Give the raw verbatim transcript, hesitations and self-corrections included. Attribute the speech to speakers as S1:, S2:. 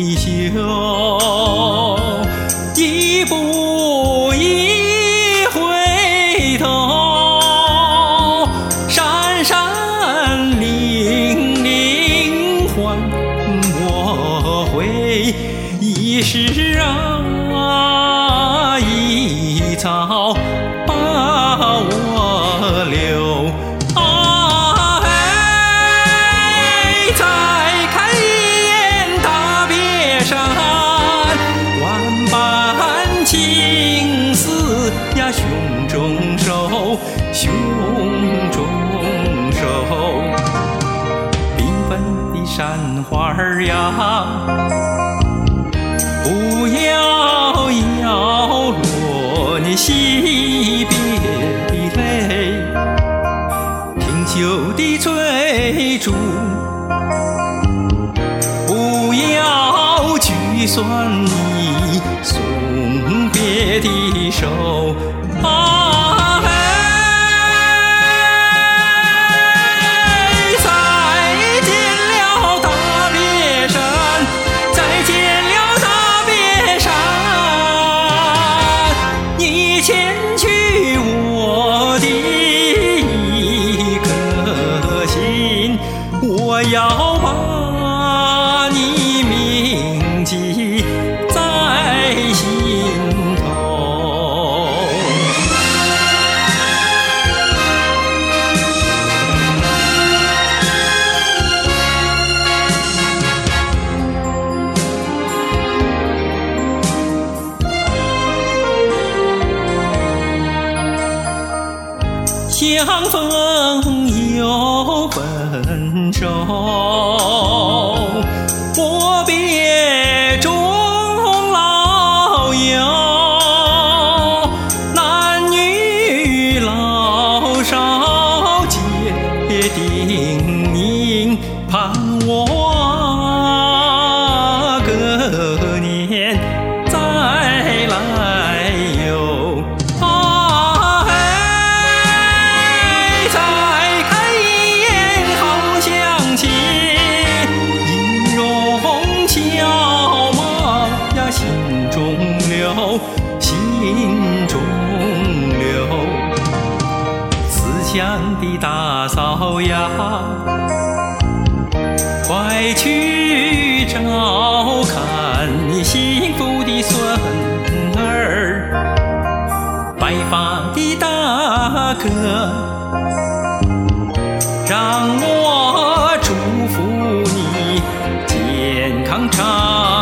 S1: 衣袖，一步一回头，闪闪灵灵唤我回。一时啊，一草把我留。啊嘿，再看一眼大别山，万般情丝呀，胸中收，胸中收。缤纷的山花儿呀，不要摇落你惜别的泪，听秋的追逐，不要去算你送别的手。啊嘿，再见了大别山，再见了大别山，你牵去我的一颗心，我要把你铭记在心头。相逢又分手，我别终老友，男女老少皆叮咛，盼我隔年再来游。啊嘿，再看一眼好乡亲，音容俏貌呀，心中留，心中留。思乡的大嫂呀，快去照看你幸福的孙儿。白发的大哥，让我祝福你健康长